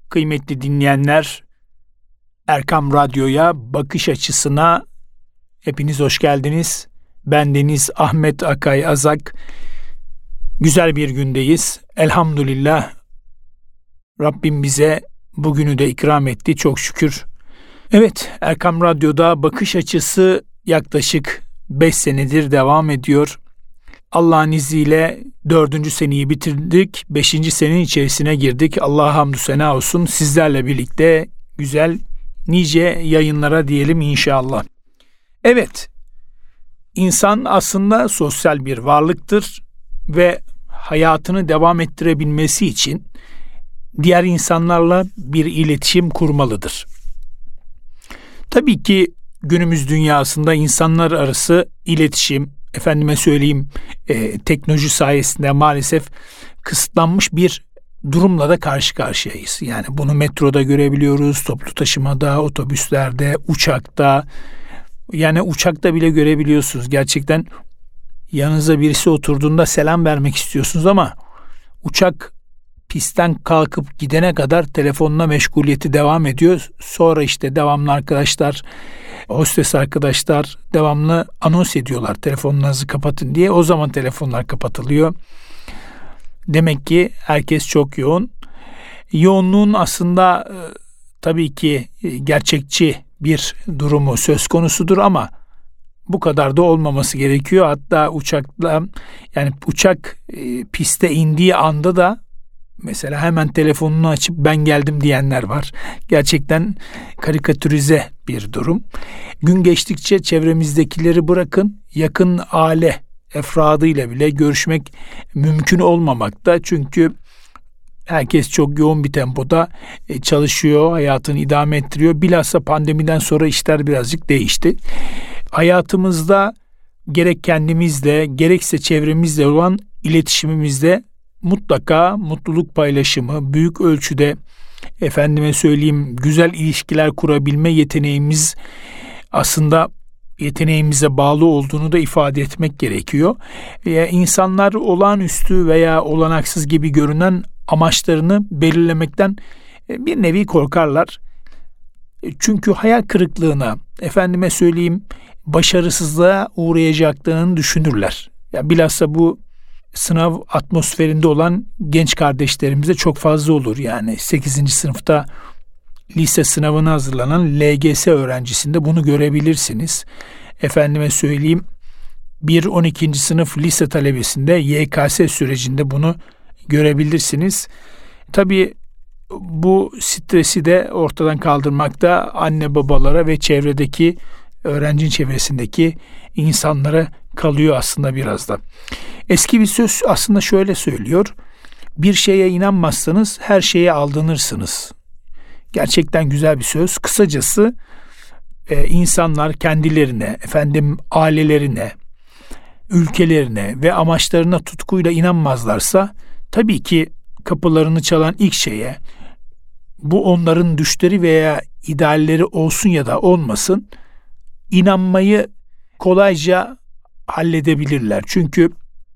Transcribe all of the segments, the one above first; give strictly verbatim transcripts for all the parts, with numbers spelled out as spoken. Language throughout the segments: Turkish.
Kıymetli dinleyenler, Erkam Radyo'ya, bakış açısına hepiniz hoş geldiniz. Ben Deniz Ahmet Akay Azak. Güzel bir gündeyiz. Elhamdülillah Rabbim bize bugünü de ikram etti, çok şükür. Evet, Erkam Radyo'da bakış açısı yaklaşık beş senedir devam ediyor. Allah'ın izniyle dördüncü seneyi bitirdik. Beşinci senenin içerisine girdik. Allah'a hamdü sena olsun. Sizlerle birlikte güzel, nice yayınlara diyelim inşallah. Evet, insan aslında sosyal bir varlıktır ve hayatını devam ettirebilmesi için diğer insanlarla bir iletişim kurmalıdır. Tabii ki günümüz dünyasında insanlar arası iletişim, efendime söyleyeyim e, teknoloji sayesinde maalesef kısıtlanmış bir durumla da karşı karşıyayız. Yani bunu metroda görebiliyoruz, toplu taşımada, otobüslerde, uçakta. Yani uçakta bile görebiliyorsunuz. Gerçekten yanınıza birisi oturduğunda selam vermek istiyorsunuz ama uçak pistten kalkıp gidene kadar telefonla meşguliyeti devam ediyor. Sonra işte devamlı arkadaşlar, hostes arkadaşlar devamlı anons ediyorlar telefonlarınızı kapatın diye. O zaman telefonlar kapatılıyor. Demek ki herkes çok yoğun. Yoğunluğun aslında e, tabii ki gerçekçi bir durumu söz konusudur ama bu kadar da olmaması gerekiyor. Hatta uçakla yani uçak e, piste indiği anda da mesela hemen telefonunu açıp ben geldim diyenler var. Gerçekten karikatürize bir durum. Gün geçtikçe çevremizdekileri bırakın, yakın aile efradıyla bile görüşmek mümkün olmamakta. Çünkü herkes çok yoğun bir tempoda çalışıyor, hayatını idame ettiriyor. Bilhassa pandemiden sonra işler birazcık değişti. Hayatımızda gerek kendimizle, gerekse çevremizle olan iletişimimizde mutlaka mutluluk paylaşımı, büyük ölçüde efendime söyleyeyim güzel ilişkiler kurabilme yeteneğimiz aslında yeteneğimize bağlı olduğunu da ifade etmek gerekiyor. Ee, insanlar olağanüstü veya olanaksız gibi görünen amaçlarını belirlemekten bir nevi korkarlar. Çünkü hayal kırıklığına, efendime söyleyeyim başarısızlığa uğrayacaklarını düşünürler. Ya bilhassa bu sınav atmosferinde olan genç kardeşlerimize çok fazla olur. Yani sekizinci sınıfta lise sınavına hazırlanan L G S öğrencisinde bunu görebilirsiniz. Efendime söyleyeyim bir on ikinci sınıf lise talebesinde Y K S sürecinde bunu görebilirsiniz. Tabii bu stresi de ortadan kaldırmakta anne babalara ve çevredeki öğrenci çevresindeki insanlara kalıyor aslında biraz da. Eski bir söz aslında şöyle söylüyor. Bir şeye inanmazsanız her şeye aldanırsınız. Gerçekten güzel bir söz. Kısacası e, insanlar kendilerine, efendim ailelerine, ülkelerine ve amaçlarına tutkuyla inanmazlarsa tabii ki kapılarını çalan ilk şeye bu onların düşleri veya idealleri olsun ya da olmasın inanmayı kolayca halledebilirler. Çünkü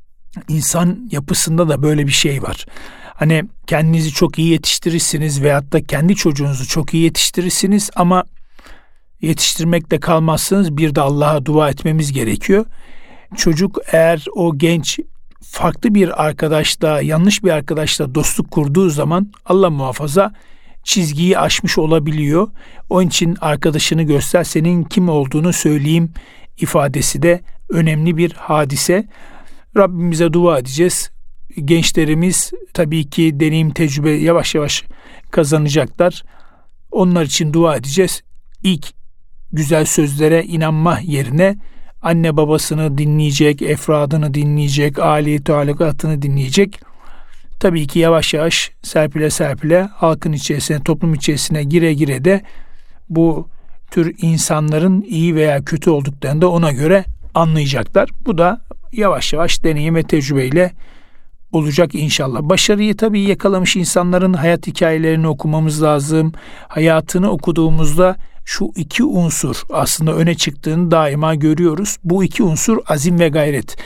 insan yapısında da böyle bir şey var. Hani kendinizi çok iyi yetiştirirsiniz veyahut da kendi çocuğunuzu çok iyi yetiştirirsiniz ama yetiştirmekle kalmazsınız. Bir de Allah'a dua etmemiz gerekiyor. Çocuk eğer o genç farklı bir arkadaşla, yanlış bir arkadaşla dostluk kurduğu zaman Allah muhafaza çizgiyi aşmış olabiliyor. Onun için arkadaşını göster, senin kim olduğunu söyleyeyim ifadesi de önemli bir hadise. Rabbimize dua edeceğiz. Gençlerimiz tabii ki deneyim, tecrübe yavaş yavaş kazanacaklar. Onlar için dua edeceğiz. İlk güzel sözlere inanma yerine anne babasını dinleyecek, efradını dinleyecek, aile talukatını dinleyecek. Tabii ki yavaş yavaş serpile serpile halkın içerisine, toplum içerisine gire gire de bu tür insanların iyi veya kötü olduklarını da ona göre anlayacaklar. Bu da yavaş yavaş deneyim ve tecrübeyle olacak inşallah. Başarıyı tabii yakalamış insanların hayat hikayelerini okumamız lazım. Hayatını okuduğumuzda şu iki unsur aslında öne çıktığını daima görüyoruz. Bu iki unsur azim ve gayret.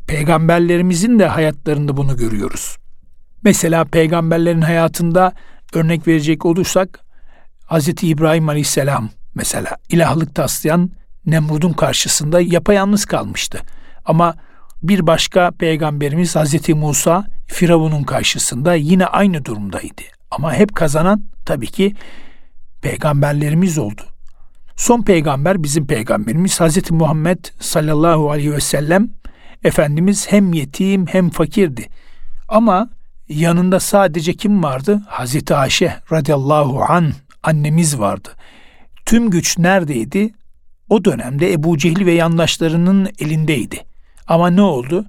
Peygamberlerimizin de hayatlarında bunu görüyoruz. Mesela peygamberlerin hayatında örnek verecek olursak Hazreti İbrahim Aleyhisselam mesela ilahlık taslayan Nemrud'un karşısında yapayalnız kalmıştı. Ama bir başka peygamberimiz Hazreti Musa Firavun'un karşısında yine aynı durumdaydı. Ama hep kazanan tabii ki peygamberlerimiz oldu. Son peygamber bizim peygamberimiz Hazreti Muhammed sallallahu aleyhi ve sellem Efendimiz hem yetim hem fakirdi. Ama yanında sadece kim vardı? Hazreti Ayşe radıyallahu anh annemiz vardı. Tüm güç neredeydi? O dönemde Ebu Cehil ve yandaşlarının elindeydi. Ama ne oldu?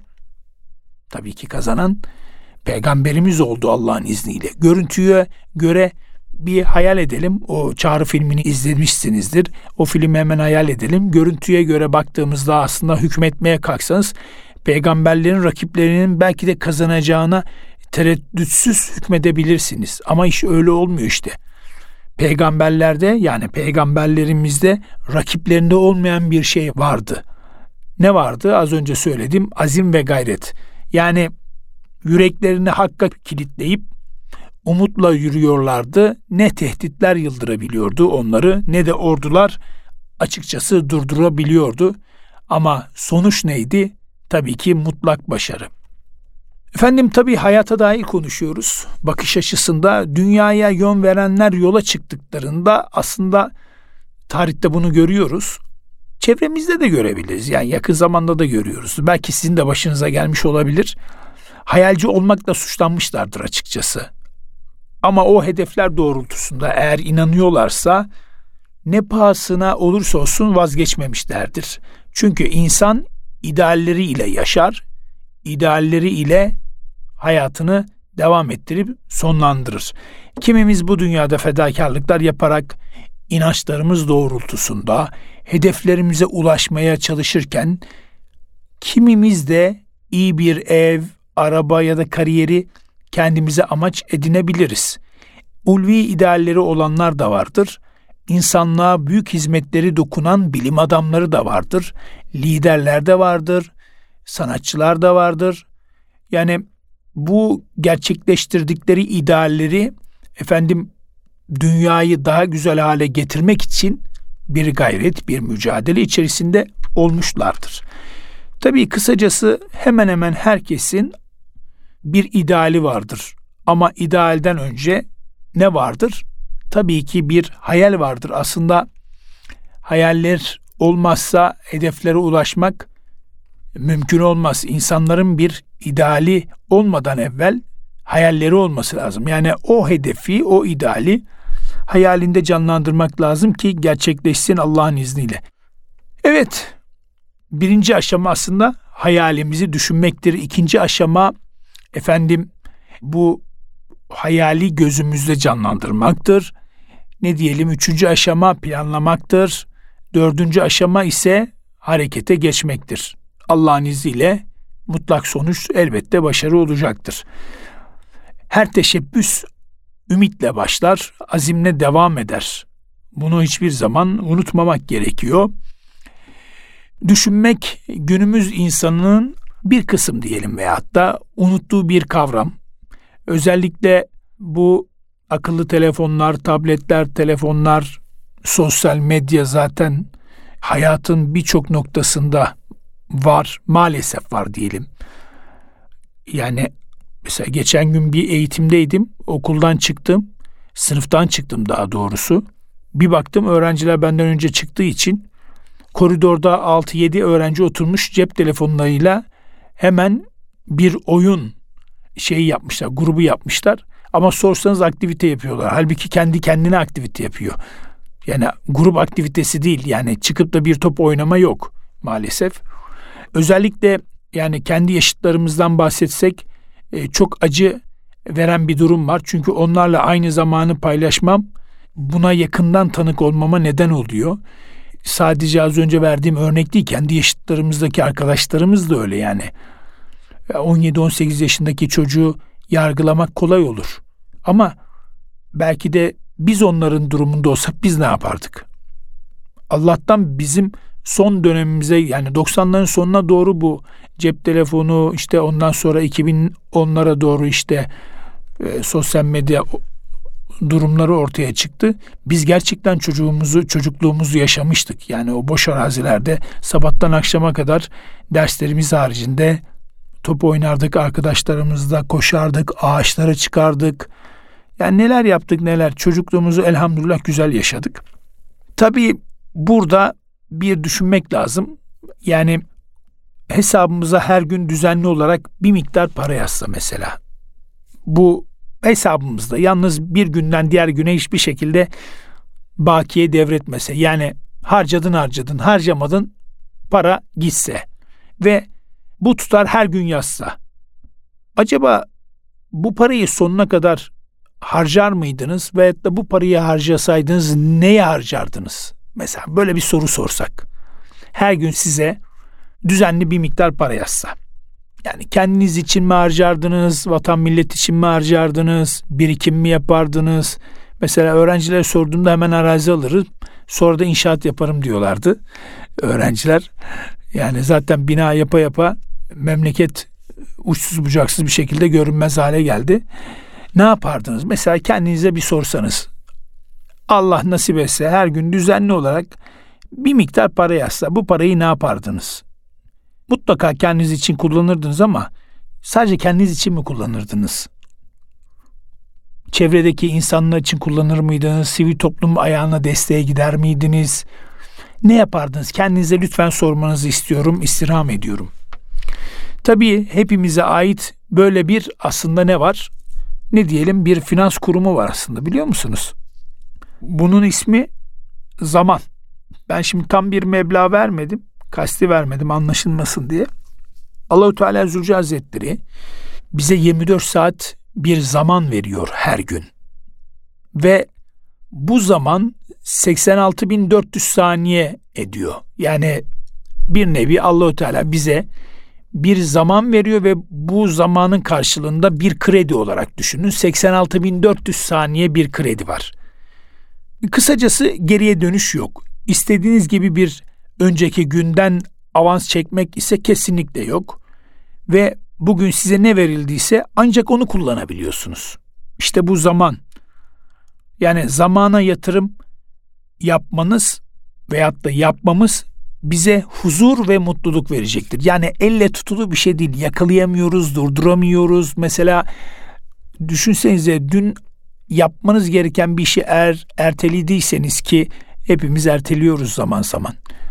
Tabii ki kazanan peygamberimiz oldu Allah'ın izniyle. Görüntüye göre bir hayal edelim. O Çağrı filmini izlemişsinizdir. O filmi hemen hayal edelim. Görüntüye göre baktığımızda aslında hükmetmeye kalksanız peygamberlerin rakiplerinin belki de kazanacağına tereddütsüz hükmedebilirsiniz. Ama iş öyle olmuyor işte. Peygamberlerde yani peygamberlerimizde rakiplerinde olmayan bir şey vardı. Ne vardı? Az önce söyledim. Azim ve gayret. Yani yüreklerini hakka kilitleyip umutla yürüyorlardı. Ne tehditler yıldırabiliyordu onları ne de ordular açıkçası durdurabiliyordu. Ama sonuç neydi? Tabii ki mutlak başarı. Efendim tabii hayata dair konuşuyoruz. Bakış açısında dünyaya yön verenler yola çıktıklarında aslında tarihte bunu görüyoruz. Çevremizde de görebiliriz. Yani yakın zamanda da görüyoruz. Belki sizin de başınıza gelmiş olabilir. Hayalci olmakla suçlanmışlardır açıkçası. Ama o hedefler doğrultusunda eğer inanıyorlarsa ne pahasına olursa olsun vazgeçmemişlerdir. Çünkü insan idealleriyle yaşar, idealleriyle hayatını devam ettirip sonlandırır. Kimimiz bu dünyada fedakarlıklar yaparak inançlarımız doğrultusunda hedeflerimize ulaşmaya çalışırken kimimiz de iyi bir ev, araba ya da kariyeri kendimize amaç edinebiliriz. Ulvi idealleri olanlar da vardır. İnsanlığa büyük hizmetleri dokunan bilim adamları da vardır. Liderler de vardır. Sanatçılar da vardır. Yani bu gerçekleştirdikleri idealleri efendim dünyayı daha güzel hale getirmek için bir gayret, bir mücadele içerisinde olmuşlardır. Tabii kısacası hemen hemen herkesin bir ideali vardır. Ama idealden önce ne vardır? Tabii ki bir hayal vardır. Aslında hayaller olmazsa hedeflere ulaşmak mümkün olmaz. İnsanların bir ideali olmadan evvel hayalleri olması lazım. Yani o hedefi, o ideali hayalinde canlandırmak lazım ki gerçekleşsin Allah'ın izniyle. Evet, birinci aşama aslında hayalimizi düşünmektir. İkinci aşama efendim bu hayali gözümüzde canlandırmaktır. Ne diyelim? Üçüncü aşama planlamaktır. Dördüncü aşama ise harekete geçmektir. Allah'ın izniyle mutlak sonuç elbette başarı olacaktır. Her teşebbüs ümitle başlar, azimle devam eder. Bunu hiçbir zaman unutmamak gerekiyor. Düşünmek günümüz insanının bir kısım diyelim veyahut da unuttuğu bir kavram. Özellikle bu akıllı telefonlar, tabletler, telefonlar, sosyal medya zaten hayatın birçok noktasında var, maalesef var diyelim. Yani mesela geçen gün bir eğitimdeydim, okuldan çıktım, sınıftan çıktım daha doğrusu. Bir baktım öğrenciler benden önce çıktığı için koridorda altı yedi öğrenci oturmuş cep telefonlarıyla hemen bir oyun şeyi yapmışlar, grubu yapmışlar. Ama sorsanız aktivite yapıyorlar. Halbuki kendi kendine aktivite yapıyor. Yani grup aktivitesi değil. Yani çıkıp da bir top oynama yok maalesef. Özellikle yani kendi yaşıtlarımızdan bahsetsek e, çok acı veren bir durum var. Çünkü onlarla aynı zamanı paylaşmam buna yakından tanık olmama neden oluyor. Sadece az önce verdiğim örnek değil, kendi yaşıtlarımızdaki arkadaşlarımız da öyle yani. on yedi on sekiz yaşındaki çocuğu yargılamak kolay olur. Ama belki de biz onların durumunda olsak biz ne yapardık? Allah'tan bizim son dönemimize yani doksanların sonuna doğru bu cep telefonu işte ondan sonra iki bin onlara doğru işte e, sosyal medya durumları ortaya çıktı. Biz gerçekten çocuğumuzu, çocukluğumuzu yaşamıştık. Yani o boş arazilerde sabahtan akşama kadar derslerimiz haricinde top oynardık, arkadaşlarımızla koşardık, ağaçlara çıkardık. Yani neler yaptık neler. Çocukluğumuzu elhamdülillah güzel yaşadık. Tabii burada bir düşünmek lazım. Yani hesabımıza her gün düzenli olarak bir miktar para yazsa mesela. Bu hesabımızda yalnız bir günden diğer güne hiçbir şekilde bakiye devretmese. Yani harcadın harcadın harcamadın para gitse ve bu tutar her gün yazsa. Acaba bu parayı sonuna kadar harcar mıydınız veyahut da bu parayı harcasaydınız neye harcardınız? Mesela böyle bir soru sorsak. Her gün size düzenli bir miktar para yazsa. Yani kendiniz için mi harcardınız, vatan millet için mi harcardınız, birikim mi yapardınız? Mesela öğrencilere sorduğumda hemen arazi alırım, sonra da inşaat yaparım diyorlardı öğrenciler. Yani zaten bina yapa yapa memleket uçsuz bucaksız bir şekilde görünmez hale geldi. Ne yapardınız? Mesela kendinize bir sorsanız. Allah nasip etse her gün düzenli olarak bir miktar para yazsa bu parayı ne yapardınız? Mutlaka kendiniz için kullanırdınız ama sadece kendiniz için mi kullanırdınız? Çevredeki insanlar için kullanır mıydınız? Sivil toplum ayağına desteğe gider miydiniz? Ne yapardınız? Kendinize lütfen sormanızı istiyorum, istirham ediyorum. Tabii hepimize ait böyle bir aslında ne var? Ne diyelim bir finans kurumu var aslında biliyor musunuz? Bunun ismi zaman. Ben şimdi tam bir meblağ vermedim. Kasti vermedim anlaşılmasın diye. Allah-u Teala Zülcelal Hazretleri bize yirmi dört saat bir zaman veriyor her gün. Ve bu zaman seksen altı bin dört yüz saniye ediyor. Yani bir nevi Allah-u Teala bize bir zaman veriyor ve bu zamanın karşılığında bir kredi olarak düşünün. seksen altı bin dört yüz saniye bir kredi var. Kısacası geriye dönüş yok. İstediğiniz gibi bir önceki günden avans çekmek ise kesinlikle yok. Ve bugün size ne verildiyse ancak onu kullanabiliyorsunuz. İşte bu zaman. Yani zamana yatırım yapmanız veyahut da yapmamız bize huzur ve mutluluk verecektir. Yani elle tutulu bir şey değil. Yakalayamıyoruz, durduramıyoruz. Mesela düşünsenize dün yapmanız gereken bir işi eğer ertelediyseniz ki hepimiz erteliyoruz zaman zaman.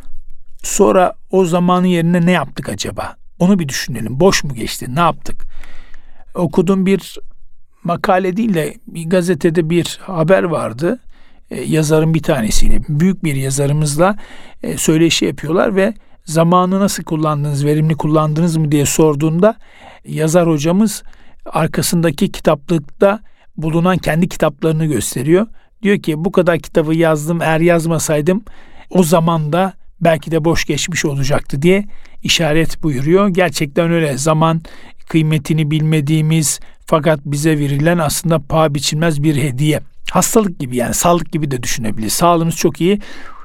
Sonra o zamanın yerine ne yaptık acaba? Onu bir düşünelim. Boş mu geçti? Ne yaptık? Okuduğum bir makale değil de bir gazetede bir haber vardı. E, yazarın bir tanesiyle, büyük bir yazarımızla e, söyleşi yapıyorlar ve zamanı nasıl kullandınız, verimli kullandınız mı diye sorduğunda yazar hocamız arkasındaki kitaplıkta bulunan kendi kitaplarını gösteriyor. Diyor ki bu kadar kitabı yazdım, eğer yazmasaydım o zaman da belki de boş geçmiş olacaktı diye işaret buyuruyor. Gerçekten öyle. Zaman kıymetini bilmediğimiz fakat bize verilen aslında paha biçilmez bir hediye. Hastalık gibi yani sağlık gibi de düşünebiliriz. Sağlığımız çok iyi.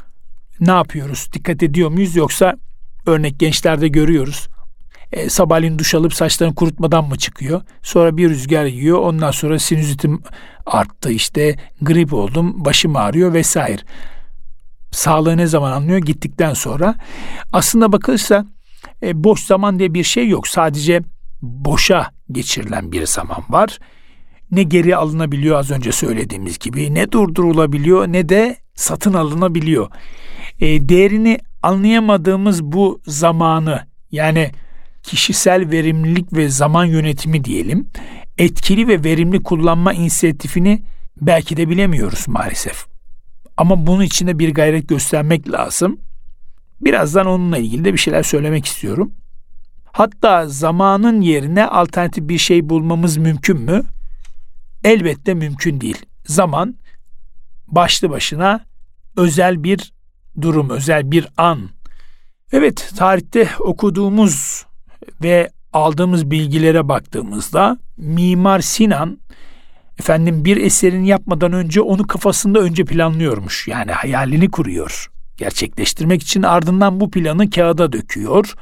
Ne yapıyoruz? Dikkat ediyor muyuz? Yoksa örnek gençlerde görüyoruz. E, sabahleyin duş alıp saçlarını kurutmadan mı çıkıyor? Sonra bir rüzgar yiyor. Ondan sonra sinüzitim arttı. İşte grip oldum. Başım ağrıyor vesaire. Sağlığı ne zaman anlıyor? Gittikten sonra. Aslında bakılırsa e, boş zaman diye bir şey yok. Sadece boşa geçirilen bir zaman var. Ne geri alınabiliyor az önce söylediğimiz gibi, ne durdurulabiliyor ne de satın alınabiliyor. E, değerini anlayamadığımız bu zamanı yani kişisel verimlilik ve zaman yönetimi diyelim, etkili ve verimli kullanma inisiyatifini belki de bilemiyoruz maalesef. Ama bunun için de bir gayret göstermek lazım. Birazdan onunla ilgili de bir şeyler söylemek istiyorum. Hatta zamanın yerine alternatif bir şey bulmamız mümkün mü? Elbette mümkün değil. Zaman başlı başına özel bir durum, özel bir an. Evet, tarihte okuduğumuz ve aldığımız bilgilere baktığımızda Mimar Sinan efendim bir eserini yapmadan önce onu kafasında önce planlıyormuş. Yani hayalini kuruyor. Gerçekleştirmek için ardından bu planı kağıda döküyor.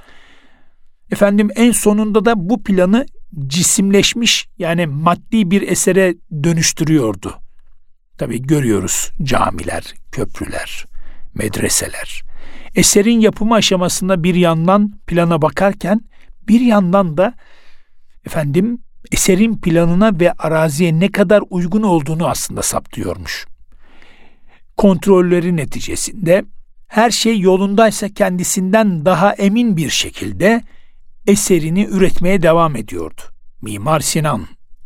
Efendim en sonunda da bu planı cisimleşmiş yani maddi bir esere dönüştürüyordu. Tabii görüyoruz camiler, köprüler, medreseler. Eserin yapımı aşamasında bir yandan plana bakarken bir yandan da efendim eserin planına ve araziye ne kadar uygun olduğunu aslında saptıyormuş. Kontrolleri neticesinde her şey yolundaysa kendisinden daha emin bir şekilde eserini üretmeye devam ediyordu. Mimar Sinan.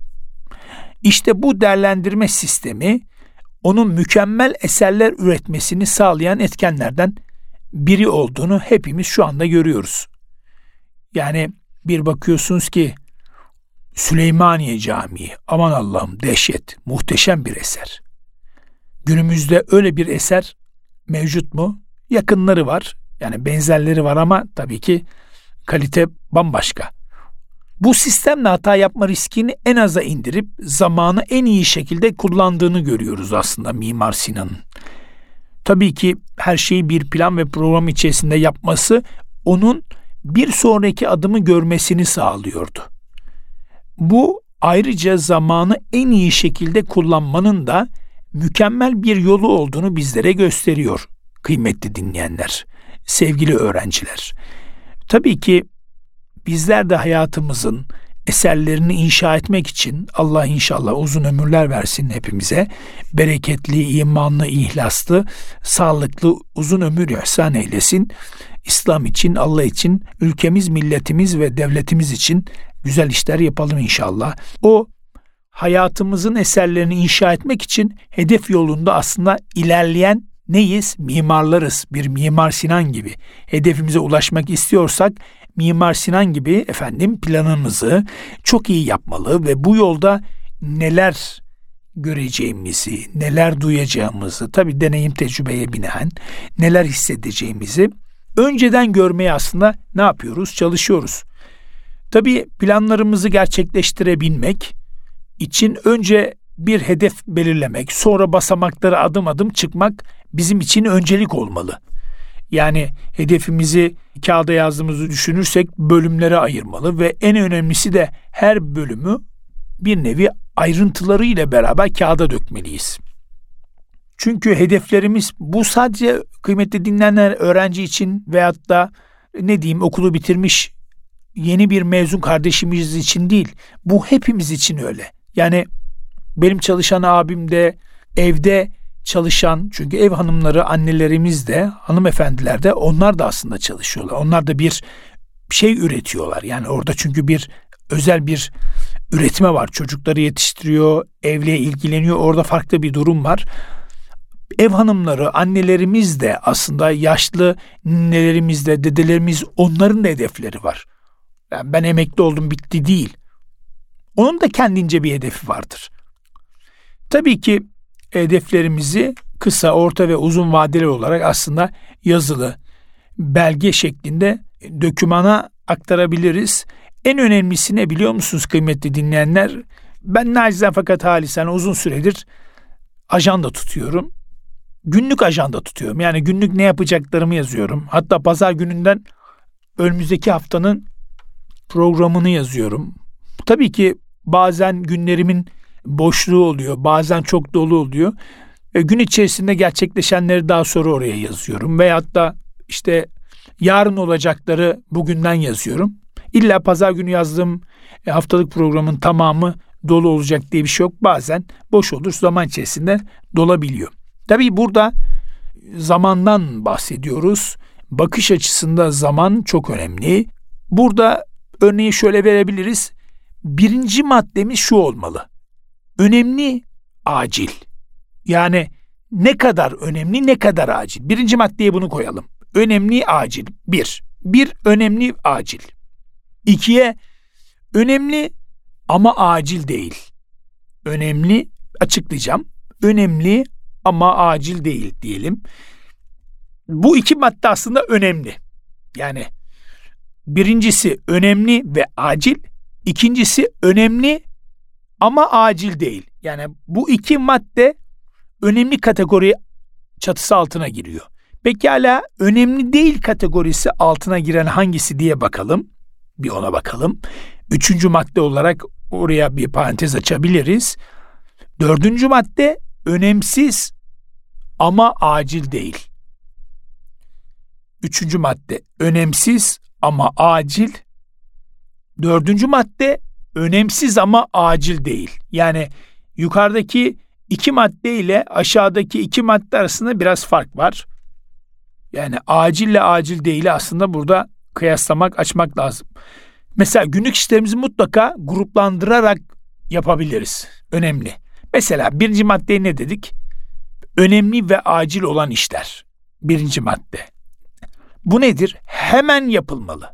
İşte bu değerlendirme sistemi onun mükemmel eserler üretmesini sağlayan etkenlerden biri olduğunu hepimiz şu anda görüyoruz. Yani bir bakıyorsunuz ki Süleymaniye Camii, aman Allah'ım dehşet, muhteşem bir eser. Günümüzde öyle bir eser mevcut mu? Yakınları var, yani benzerleri var ama tabii ki kalite bambaşka. Bu sistemle hata yapma riskini en aza indirip zamanı en iyi şekilde kullandığını görüyoruz aslında Mimar Sinan'ın. Tabii ki her şeyi bir plan ve program içerisinde yapması onun bir sonraki adımı görmesini sağlıyordu. Bu ayrıca zamanı en iyi şekilde kullanmanın da mükemmel bir yolu olduğunu bizlere gösteriyor kıymetli dinleyenler, sevgili öğrenciler. Tabii ki bizler de hayatımızın eserlerini inşa etmek için Allah inşallah uzun ömürler versin hepimize. Bereketli, imanlı, ihlaslı, sağlıklı uzun ömür ihsan eylesin. İslam için, Allah için, ülkemiz, milletimiz ve devletimiz için güzel işler yapalım inşallah. O hayatımızın eserlerini inşa etmek için hedef yolunda aslında ilerleyen neyiz? Mimarlarız. Bir Mimar Sinan gibi. Hedefimize ulaşmak istiyorsak Mimar Sinan gibi efendim planımızı çok iyi yapmalı ve bu yolda neler göreceğimizi, neler duyacağımızı, tabii deneyim tecrübeye binaen neler hissedeceğimizi önceden görmeye aslında ne yapıyoruz? Çalışıyoruz. Tabii planlarımızı gerçekleştirebilmek için önce bir hedef belirlemek, sonra basamakları adım adım çıkmak bizim için öncelik olmalı. Yani hedefimizi kağıda yazdığımızı düşünürsek bölümlere ayırmalı ve en önemlisi de her bölümü bir nevi ayrıntıları ile beraber kağıda dökmeliyiz. Çünkü hedeflerimiz bu sadece kıymetli dinleyenler öğrenci için veyahut da ne diyeyim okulu bitirmiş yeni bir mezun kardeşimiz için değil. Bu hepimiz için öyle. Yani benim çalışan abim de evde çalışan, çünkü ev hanımları annelerimiz de hanımefendiler de onlar da aslında çalışıyorlar. Onlar da bir şey üretiyorlar. Yani orada çünkü bir özel bir üretme var. Çocukları yetiştiriyor, evle ilgileniyor. Orada farklı bir durum var. Ev hanımları, annelerimiz de aslında yaşlı ninelerimiz de, dedelerimiz onların da hedefleri var. Yani ben emekli oldum bitti değil. Onun da kendince bir hedefi vardır. Tabii ki hedeflerimizi kısa, orta ve uzun vadeli olarak aslında yazılı, belge şeklinde dokümana aktarabiliriz. En önemlisi ne biliyor musunuz kıymetli dinleyenler? Ben naçizane fakat halisane uzun süredir ajanda tutuyorum. Günlük ajanda tutuyorum. Yani günlük ne yapacaklarımı yazıyorum. Hatta pazar gününden önümüzdeki haftanın programını yazıyorum. Tabii ki bazen günlerimin boşluğu oluyor. Bazen çok dolu oluyor. E, gün içerisinde gerçekleşenleri daha sonra oraya yazıyorum. Veyahut da işte yarın olacakları bugünden yazıyorum. İlla pazar günü yazdığım e, haftalık programın tamamı dolu olacak diye bir şey yok. Bazen boş olur. Zaman içerisinde dolabiliyor. Tabii burada zamandan bahsediyoruz. Bakış açısında zaman çok önemli. Burada örneği şöyle verebiliriz. Birinci maddemiz şu olmalı. Önemli, acil. Yani ne kadar önemli, ne kadar acil. Birinci maddeye bunu koyalım. Önemli, acil. Bir. Bir, önemli, acil. İkiye, önemli ama acil değil. Önemli, açıklayacağım. Önemli ama acil değil diyelim. Bu iki madde aslında önemli. Yani birincisi önemli ve acil. İkincisi önemli ama acil değil. Yani bu iki madde önemli kategori çatısı altına giriyor. Pekala önemli değil kategorisi altına giren hangisi diye bakalım. Bir ona bakalım. Üçüncü madde olarak oraya bir parantez açabiliriz. Dördüncü madde önemsiz ama acil değil. Üçüncü madde önemsiz ama acil. Dördüncü madde önemsiz ama acil değil. Yani yukarıdaki iki madde ile aşağıdaki iki madde arasında biraz fark var. Yani acille acil değili aslında burada kıyaslamak, açmak lazım. Mesela günlük işlerimizi mutlaka gruplandırarak yapabiliriz. Önemli. Mesela birinci maddeyi ne dedik? Önemli ve acil olan işler. Birinci madde. Bu nedir? Hemen yapılmalı.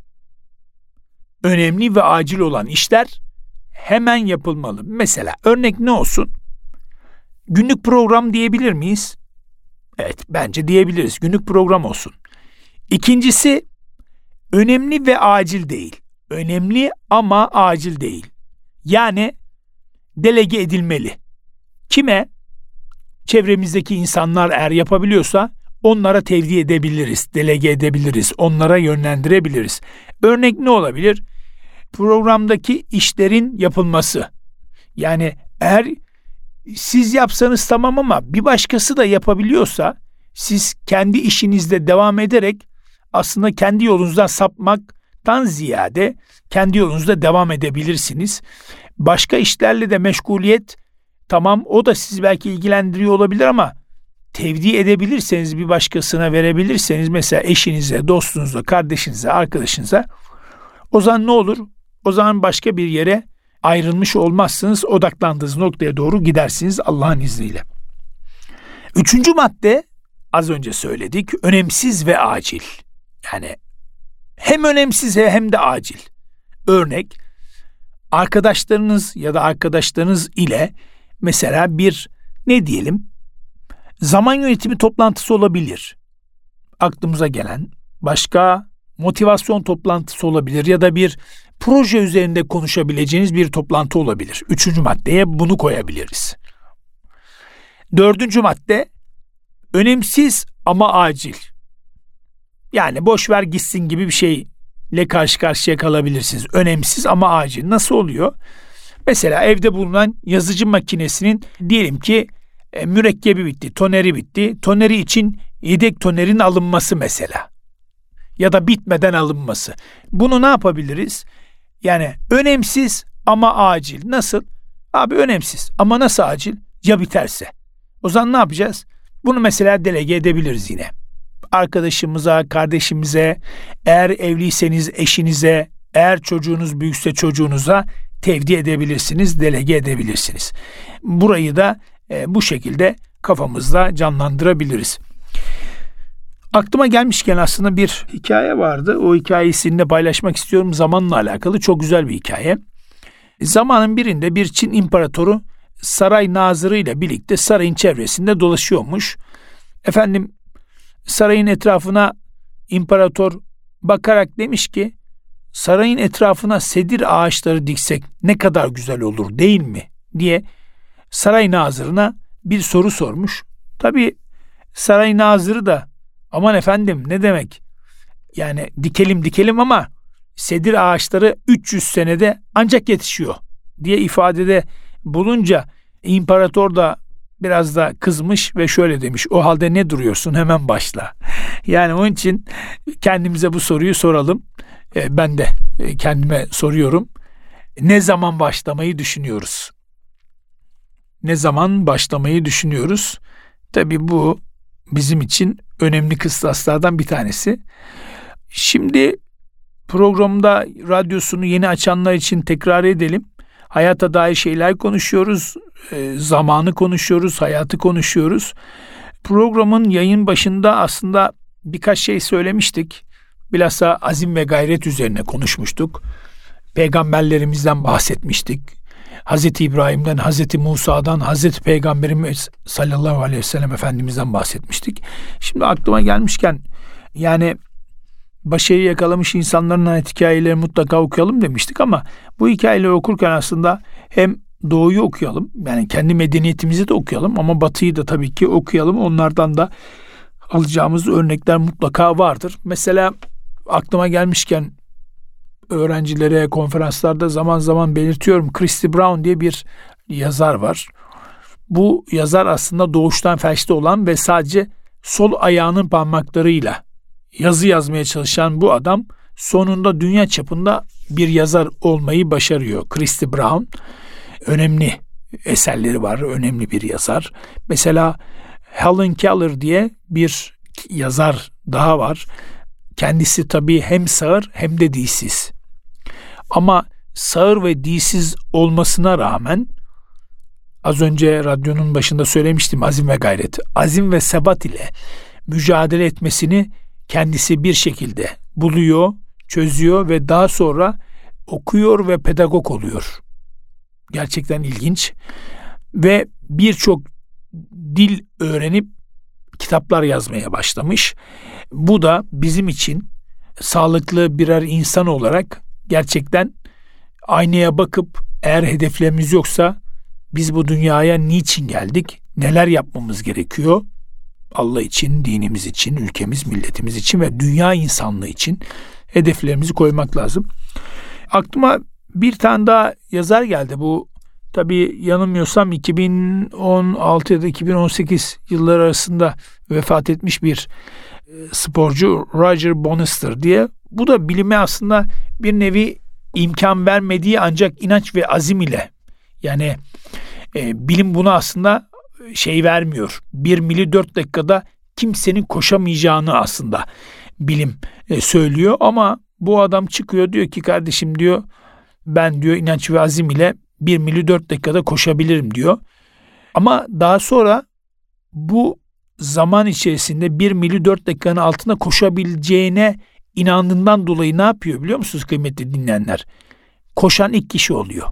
Önemli ve acil olan işler hemen yapılmalı. Mesela örnek ne olsun? Günlük program diyebilir miyiz? Evet, bence diyebiliriz. Günlük program olsun. İkincisi, önemli ve acil değil. Önemli ama acil değil. Yani delege edilmeli. Kime? Çevremizdeki insanlar eğer yapabiliyorsa onlara tevdi edebiliriz, delege edebiliriz, onlara yönlendirebiliriz. Örnek ne olabilir? Programdaki işlerin yapılması. Yani eğer siz yapsanız tamam ama bir başkası da yapabiliyorsa siz kendi işinizde devam ederek aslında kendi yolunuzdan sapmaktan ziyade kendi yolunuzda devam edebilirsiniz. Başka işlerle de meşguliyet, tamam o da sizi belki ilgilendiriyor olabilir ama tevdi edebilirseniz, bir başkasına verebilirseniz, mesela eşinize, dostunuza, kardeşinize, arkadaşınıza, o zaman ne olur? O zaman başka bir yere ayrılmış olmazsınız, odaklandığınız noktaya doğru gidersiniz Allah'ın izniyle. Üçüncü madde, az önce söyledik, önemsiz ve acil. Yani hem önemsiz hem de acil. Örnek, arkadaşlarınız ya da arkadaşlarınız ile mesela bir, ne diyelim, zaman yönetimi toplantısı olabilir. Aklımıza gelen başka motivasyon toplantısı olabilir ya da bir proje üzerinde konuşabileceğiniz bir toplantı olabilir. Üçüncü maddeye bunu koyabiliriz. Dördüncü madde, önemsiz ama acil. Yani boş ver gitsin gibi bir şeyle karşı karşıya kalabilirsiniz. Önemsiz ama acil. Nasıl oluyor? Mesela evde bulunan yazıcı makinesinin diyelim ki e, mürekkebi bitti, toneri bitti. Toneri için yedek tonerin alınması mesela. Ya da bitmeden alınması. Bunu ne yapabiliriz? Yani önemsiz ama acil. Nasıl? Abi önemsiz ama nasıl acil? Ya biterse. O zaman ne yapacağız? Bunu mesela delege edebiliriz yine. Arkadaşımıza, kardeşimize, eğer evliyseniz eşinize, eğer çocuğunuz büyükse çocuğunuza tevdi edebilirsiniz, delege edebilirsiniz. Burayı da e, bu şekilde kafamızda canlandırabiliriz. Aklıma gelmişken aslında bir hikaye vardı. O hikayeyi sizinle paylaşmak istiyorum. Zamanla alakalı çok güzel bir hikaye. Zamanın birinde bir Çin imparatoru saray nazırı ile birlikte sarayın çevresinde dolaşıyormuş. Efendim, sarayın etrafına imparator bakarak demiş ki, sarayın etrafına sedir ağaçları diksek ne kadar güzel olur değil mi diye saray nazırına bir soru sormuş. Tabii saray nazırı da aman efendim ne demek, yani dikelim dikelim ama sedir ağaçları üç yüz senede ancak yetişiyor diye ifadede bulunca imparator da biraz da kızmış ve şöyle demiş: o halde ne duruyorsun, hemen başla. Yani onun için kendimize bu soruyu soralım. E, ben de kendime soruyorum. Ne zaman başlamayı düşünüyoruz? Ne zaman başlamayı düşünüyoruz? Tabii bu bizim için önemli kıstaslardan bir tanesi. Şimdi programda radyosunu yeni açanlar için tekrar edelim. Hayata dair şeyler konuşuyoruz, e, zamanı konuşuyoruz, hayatı konuşuyoruz. Programın yayın başında aslında birkaç şey söylemiştik. Bilhassa azim ve gayret üzerine konuşmuştuk. Peygamberlerimizden bahsetmiştik. Hazreti İbrahim'den, Hazreti Musa'dan, Hazreti Peygamberimiz sallallahu aleyhi ve sellem Efendimiz'den bahsetmiştik. Şimdi aklıma gelmişken, yani başarıyı yakalamış insanların hayat hikayeleri mutlaka okuyalım demiştik ama bu hikayeleri okurken aslında hem Doğu'yu okuyalım, yani kendi medeniyetimizi de okuyalım ama Batı'yı da tabii ki okuyalım. Onlardan da alacağımız örnekler mutlaka vardır. Mesela aklıma gelmişken öğrencilere konferanslarda zaman zaman belirtiyorum. Christy Brown diye bir yazar var. Bu yazar aslında doğuştan felçli olan ve sadece sol ayağının parmaklarıyla yazı yazmaya çalışan bu adam sonunda dünya çapında bir yazar olmayı başarıyor. Christy Brown önemli eserleri var, önemli bir yazar. Mesela Helen Keller diye bir yazar daha var. Kendisi tabii hem sağır hem de dilsiz. Ama sağır ve dilsiz olmasına rağmen az önce radyonun başında söylemiştim, azim ve gayret. Azim ve sebat ile mücadele etmesini kendisi bir şekilde buluyor, çözüyor ve daha sonra okuyor ve pedagog oluyor. Gerçekten ilginç. Ve birçok dil öğrenip kitaplar yazmaya başlamış. Bu da bizim için sağlıklı birer insan olarak gerçekten aynaya bakıp eğer hedeflerimiz yoksa biz bu dünyaya niçin geldik? Neler yapmamız gerekiyor? Allah için, dinimiz için, ülkemiz, milletimiz için ve dünya insanlığı için hedeflerimizi koymak lazım. Aklıma bir tane daha yazar geldi. Bu tabii yanılmıyorsam iki bin on altı ya da iki bin on sekiz yılları arasında vefat etmiş bir sporcu Roger Bannister diye. Bu da bilime aslında bir nevi imkan vermediği ancak inanç ve azim ile, yani e, bilim buna aslında şey vermiyor. Bir mili dört dakikada kimsenin koşamayacağını aslında bilim e, söylüyor ama bu adam çıkıyor diyor ki kardeşim diyor ben diyor inanç ve azim ile bir mili dört dakikada koşabilirim diyor. Ama daha sonra bu zaman içerisinde bir mili dört dakikanın altında koşabileceğine inandığından dolayı ne yapıyor biliyor musunuz kıymetli dinleyenler? Koşan ilk kişi oluyor.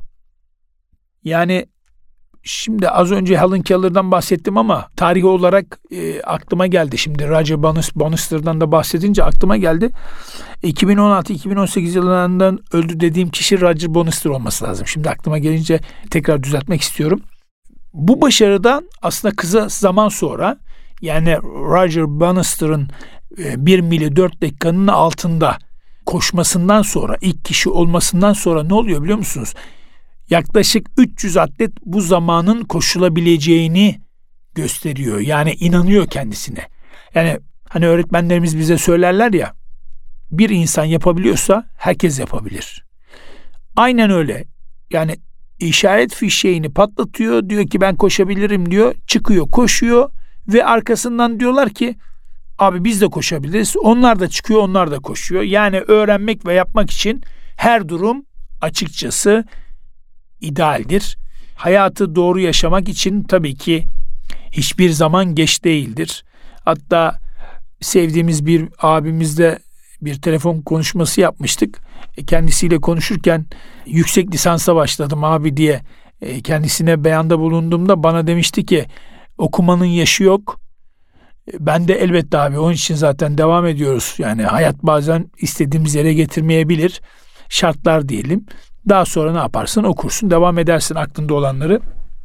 Yani şimdi az önce Helen Keller'dan bahsettim ama tarihi olarak e, aklıma geldi. Şimdi Roger Bannister'dan da bahsedince aklıma geldi. iki bin on altı iki bin on sekiz yıllarından öldü dediğim kişi Roger Bannister olması lazım. Şimdi aklıma gelince tekrar düzeltmek istiyorum. Bu başarıdan aslında kısa zaman sonra, yani Roger Bannister'ın e, bir mili dört dakikanın altında koşmasından sonra, ilk kişi olmasından sonra ne oluyor biliyor musunuz? Yaklaşık üç yüz atlet bu zamanın koşulabileceğini gösteriyor. Yani inanıyor kendisine. Yani hani öğretmenlerimiz bize söylerler ya, bir insan yapabiliyorsa herkes yapabilir. Aynen öyle. Yani işaret fişeğini patlatıyor, diyor ki ben koşabilirim diyor. Çıkıyor, koşuyor ve arkasından diyorlar ki abi biz de koşabiliriz. Onlar da çıkıyor, onlar da koşuyor. Yani öğrenmek ve yapmak için her durum açıkçası idealdir. Hayatı doğru yaşamak için tabii ki hiçbir zaman geç değildir. Hatta sevdiğimiz bir abimizle bir telefon konuşması yapmıştık. Kendisiyle konuşurken yüksek lisansa başladım abi diye kendisine beyanda bulunduğumda bana demişti ki okumanın yaşı yok. Ben de elbette abi onun için zaten devam ediyoruz. Yani hayat bazen istediğimiz yere getirmeyebilir. Şartlar diyelim. Daha sonra ne yaparsın? Okursun, devam edersin aklında olanları.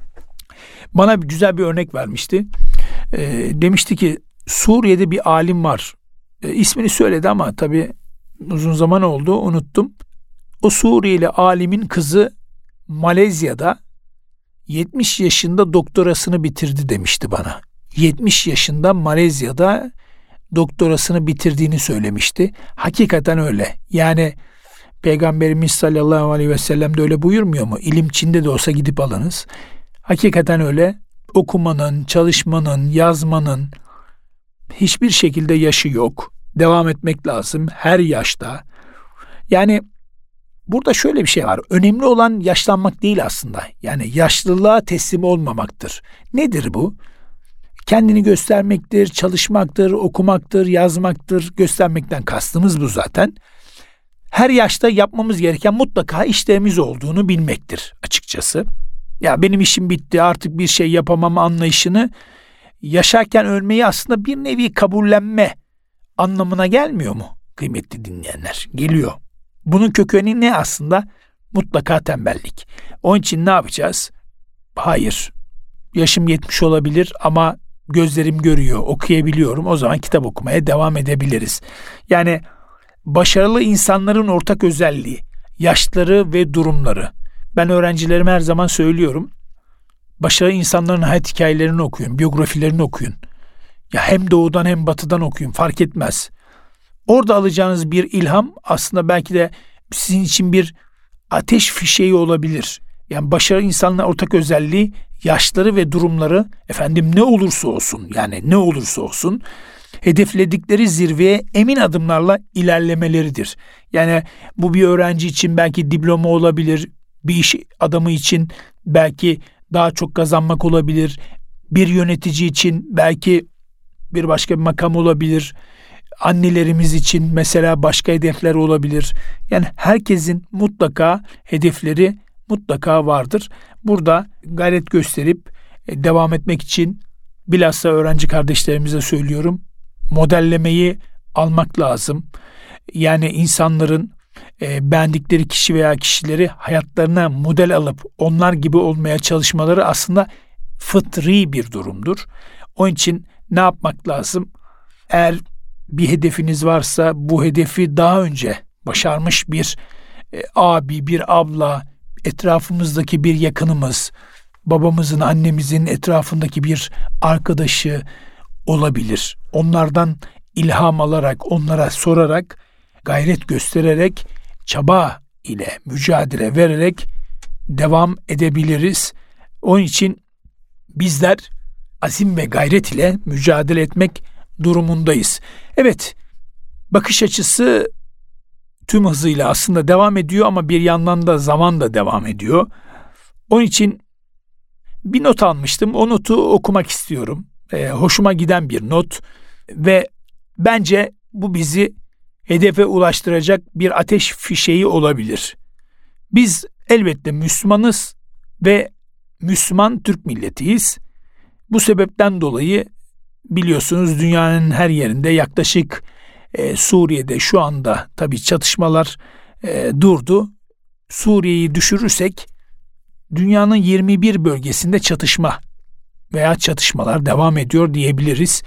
Bana bir güzel bir örnek vermişti. E, demişti ki Suriye'de bir alim var. E, ismini söyledi ama tabii uzun zaman oldu, unuttum. O Suriyeli alimin kızı Malezya'da yetmiş yaşında doktorasını bitirdi demişti bana. yetmiş yaşında Malezya'da doktorasını bitirdiğini söylemişti. Hakikaten öyle. Yani Peygamberimiz sallallahu aleyhi ve sellem de öyle buyurmuyor mu? İlim Çin'de de olsa gidip alınız. Hakikaten öyle. Okumanın, çalışmanın, yazmanın hiçbir şekilde yaşı yok. Devam etmek lazım her yaşta. Yani burada şöyle bir şey var. Önemli olan yaşlanmak değil aslında. Yani yaşlılığa teslim olmamaktır. Nedir bu? Kendini göstermektir, çalışmaktır, okumaktır, yazmaktır. Göstermekten kastımız bu zaten. Her yaşta yapmamız gereken mutlaka işlerimiz olduğunu bilmektir açıkçası. Ya benim işim bitti, artık bir şey yapamam anlayışını yaşarken ölmeyi aslında bir nevi kabullenme anlamına gelmiyor mu kıymetli dinleyenler? Geliyor. Bunun kökeni ne aslında? Mutlaka tembellik. Onun için ne yapacağız? Hayır. Yaşım yetmiş olabilir ama gözlerim görüyor, okuyabiliyorum. O zaman kitap okumaya devam edebiliriz. Yani başarılı insanların ortak özelliği, yaşları ve durumları. Ben öğrencilerime her zaman söylüyorum. Başarılı insanların hayat hikayelerini okuyun, biyografilerini okuyun. Ya hem doğudan hem batıdan okuyun, fark etmez. Orada alacağınız bir ilham aslında belki de sizin için bir ateş fişeği olabilir. Yani başarılı insanların ortak özelliği yaşları ve durumları efendim ne olursa olsun, yani ne olursa olsun hedefledikleri zirveye emin adımlarla ilerlemeleridir. Yani bu bir öğrenci için belki diploma olabilir, bir iş adamı için belki daha çok kazanmak olabilir, bir yönetici için belki bir başka bir makam olabilir, annelerimiz için mesela başka hedefler olabilir. Yani herkesin mutlaka hedefleri mutlaka vardır. Burada gayret gösterip devam etmek için bilhassa öğrenci kardeşlerimize söylüyorum. Modellemeyi almak lazım. Yani insanların e, beğendikleri kişi veya kişileri hayatlarına model alıp onlar gibi olmaya çalışmaları aslında fıtri bir durumdur. Onun için ne yapmak lazım? Eğer bir hedefiniz varsa bu hedefi daha önce başarmış bir e, abi, bir abla, etrafımızdaki bir yakınımız, babamızın, annemizin etrafındaki bir arkadaşı olabilir. Onlardan ilham alarak, onlara sorarak, gayret göstererek, çaba ile mücadele vererek devam edebiliriz. Onun için bizler azim ve gayret ile mücadele etmek durumundayız. Evet, bakış açısı tüm hızıyla aslında devam ediyor ama bir yandan da zaman da devam ediyor. Onun için bir not almıştım. O notu okumak istiyorum. Ee, hoşuma giden bir not ve bence bu bizi hedefe ulaştıracak bir ateş fişeği olabilir. Biz elbette Müslümanız ve Müslüman Türk milletiyiz. Bu sebepten dolayı biliyorsunuz dünyanın her yerinde yaklaşık e, Suriye'de şu anda tabii çatışmalar e, durdu. Suriye'yi düşürürsek dünyanın yirmi bir bölgesinde çatışma veya çatışmalar devam ediyor diyebiliriz.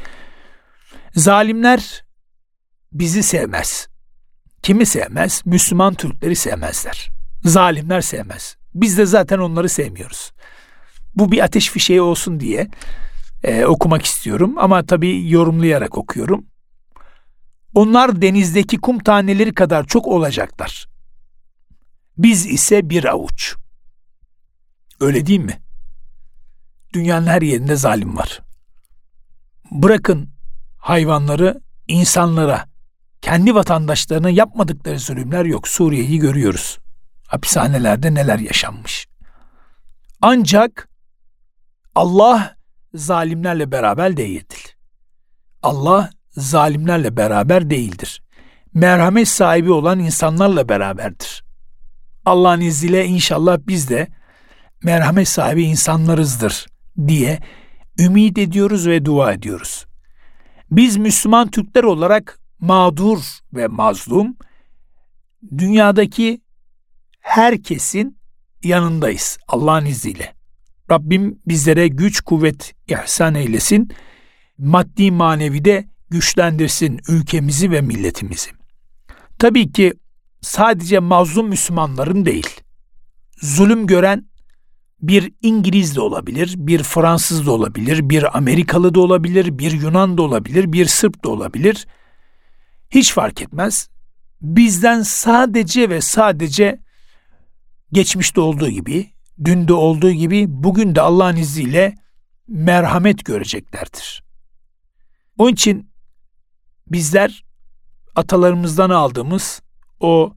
Zalimler bizi sevmez. Kimi sevmez? Müslüman Türkleri sevmezler. Zalimler sevmez. Biz de zaten onları sevmiyoruz. Bu bir ateş fişeği olsun diye e, okumak istiyorum ama tabii yorumlayarak okuyorum. Onlar denizdeki kum taneleri kadar çok olacaklar. Biz ise bir avuç. Öyle değil mi? Dünyanın her yerinde zalim var. Bırakın hayvanları, insanlara, kendi vatandaşlarına yapmadıkları zulümler yok. Suriye'yi görüyoruz. Hapishanelerde neler yaşanmış. Ancak Allah zalimlerle beraber değildir. Allah zalimlerle beraber değildir. Merhamet sahibi olan insanlarla beraberdir. Allah'ın izniyle inşallah biz de merhamet sahibi insanlarızdır diye ümit ediyoruz ve dua ediyoruz. Biz Müslüman Türkler olarak mağdur ve mazlum, dünyadaki herkesin yanındayız Allah'ın izniyle. Rabbim bizlere güç, kuvvet ihsan eylesin, maddi manevi de güçlendirsin ülkemizi ve milletimizi. Tabii ki sadece mazlum Müslümanların değil, zulüm gören bir İngiliz de olabilir, bir Fransız da olabilir, bir Amerikalı da olabilir, bir Yunan da olabilir, bir Sırp da olabilir. Hiç fark etmez. Bizden sadece ve sadece geçmişte olduğu gibi, dün de olduğu gibi bugün de Allah'ın izniyle merhamet göreceklerdir. Onun için bizler atalarımızdan aldığımız o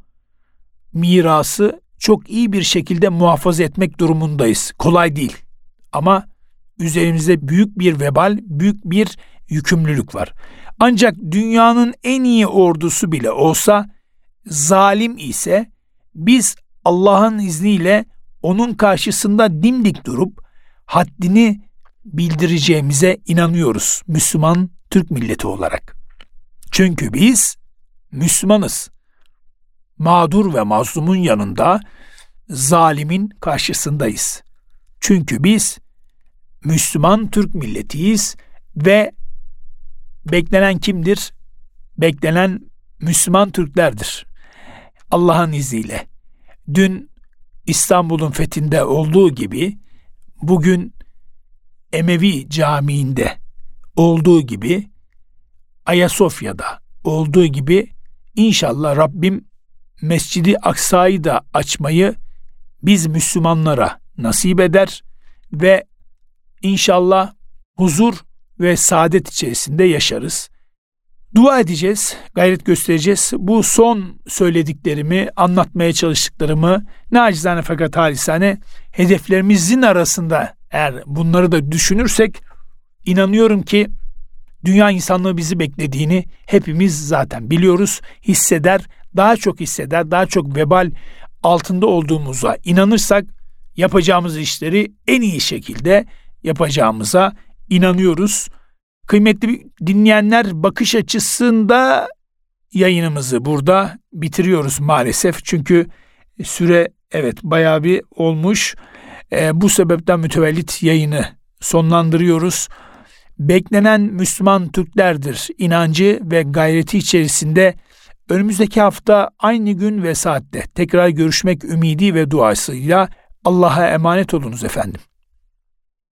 mirası çok iyi bir şekilde muhafaza etmek durumundayız. Kolay değil ama üzerimizde büyük bir vebal, büyük bir yükümlülük var. Ancak dünyanın en iyi ordusu bile olsa, zalim ise biz Allah'ın izniyle onun karşısında dimdik durup haddini bildireceğimize inanıyoruz Müslüman Türk milleti olarak. Çünkü biz Müslümanız. Mağdur ve mazlumun yanında, zalimin karşısındayız. Çünkü biz Müslüman Türk milletiyiz ve beklenen kimdir? Beklenen Müslüman Türklerdir. Allah'ın izniyle. Dün İstanbul'un fethinde olduğu gibi bugün Emevi Camii'nde olduğu gibi, Ayasofya'da olduğu gibi inşallah Rabbim Mescid-i Aksa'yı da açmayı biz Müslümanlara nasip eder ve inşallah huzur ve saadet içerisinde yaşarız. Dua edeceğiz, gayret göstereceğiz. Bu son söylediklerimi, anlatmaya çalıştıklarımı nacizane fakat halisane hedeflerimizin arasında eğer bunları da düşünürsek inanıyorum ki dünya insanlığı bizi beklediğini hepimiz zaten biliyoruz, hisseder, daha çok hisseder, daha çok vebal altında olduğumuza inanırsak yapacağımız işleri en iyi şekilde yapacağımıza inanıyoruz. Kıymetli dinleyenler, bakış açısında yayınımızı burada bitiriyoruz maalesef. Çünkü süre evet bayağı bir olmuş. E, bu sebepten mütevellit yayını sonlandırıyoruz. Beklenen Müslüman Türklerdir inancı ve gayreti içerisinde önümüzdeki hafta aynı gün ve saatte tekrar görüşmek ümidi ve duasıyla Allah'a emanet olunuz efendim.